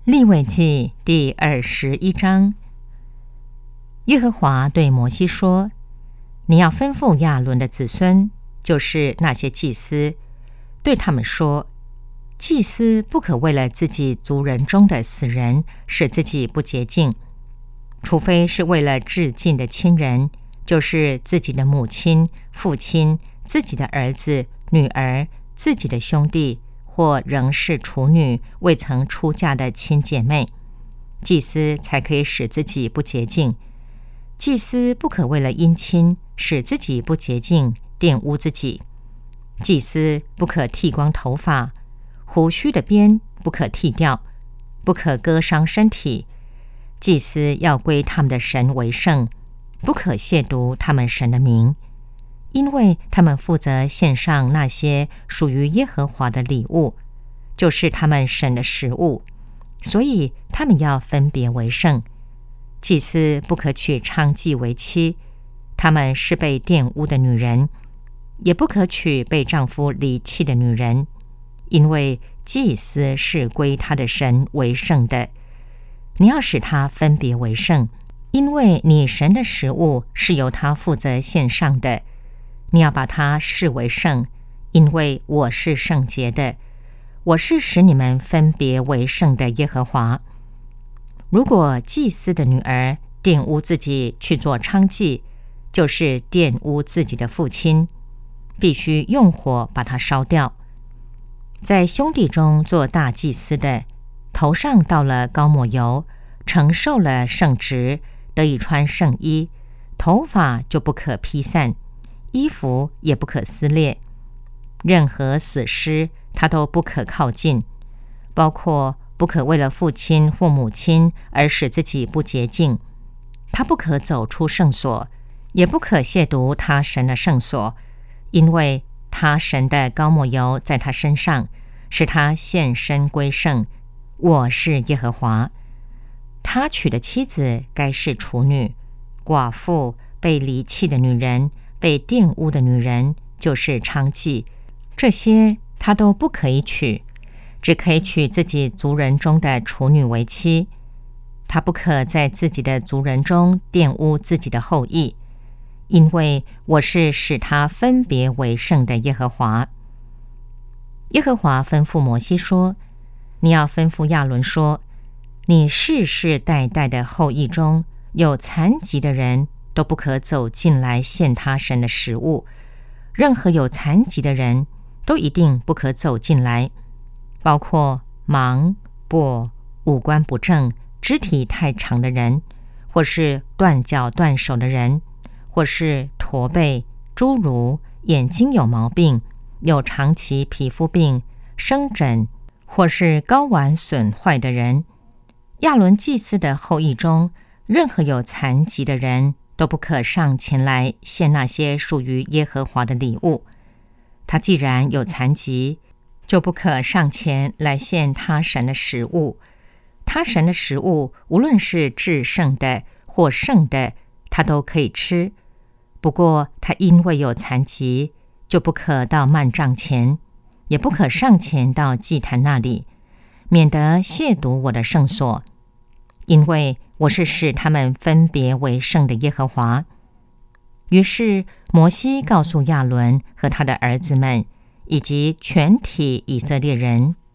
利未记第21章。耶和华对摩西说：你要吩咐亚伦的子孙，就是那些祭司，对他们说，祭司不可为了自己族人中的死人使自己不洁净，除非是为了至近的亲人，就是自己的母亲、父亲、自己的儿子、女儿、自己的兄弟，或仍是处女未曾出嫁的亲姐妹，祭司才可以使自己不洁净。祭司不可为了姻亲使自己不洁净，玷污自己。祭司不可剃光头发，胡须的边不可剃掉，不可割伤身体。祭司要归他们的神为圣，不可亵渎他们神的名，因为他们负责献上那些属于耶和华的礼物，就是他们神的食物，所以他们要分别为圣。祭司不可娶娼妓为妻，他们是被玷污的女人，也不可娶被丈夫离弃的女人，因为祭司是归他的神为圣的。你要使他分别为圣，因为你神的食物是由他负责献上的。你要把它视为圣，因为我是圣洁的，我是使你们分别为圣的耶和华。如果祭司的女儿玷污自己去做娼妓，就是玷污自己的父亲，必须用火把它烧掉。在兄弟中做大祭司的，头上倒了膏抹油，承受了圣职，得以穿圣衣，头发就不可披散，衣服也不可撕裂。任何死尸他都不可靠近，包括不可为了父亲或母亲而使自己不洁净。他不可走出圣所，也不可亵渎他神的圣所，因为他神的膏抹油在他身上，使他献身归圣。我是耶和华。他娶的妻子该是处女、寡妇、被离弃的女人、被玷污的女人，就是娼妓，这些他都不可以娶，只可以娶自己族人中的处女为妻。他不可在自己的族人中玷污自己的后裔，因为我是使他分别为圣的耶和华。耶和华吩咐摩西说：你要吩咐亚伦说，你世世代代的后裔中有残疾的人都不可走进来献他神的食物，任何有残疾的人都一定不可走进来，包括盲、跛、五官不正、肢体太长的人，或是断脚断手的人，或是驼背、侏儒、眼睛有毛病、有长期皮肤病、生疹，或是睾丸损坏的人。亚伦祭司的后裔中，任何有残疾的人都不可上前来献那些属于耶和华的礼物。他既然有残疾，就不可上前来献他神的食物。他神的食物，无论是至圣的或圣的，他都可以吃。不过他因为有残疾，就不可到幔帐前，也不可上前到祭坛那里，免得亵渎我的圣所，因为我是使他们分别为圣的耶和华。于是摩西告诉亚伦和他的儿子们，以及全体以色列人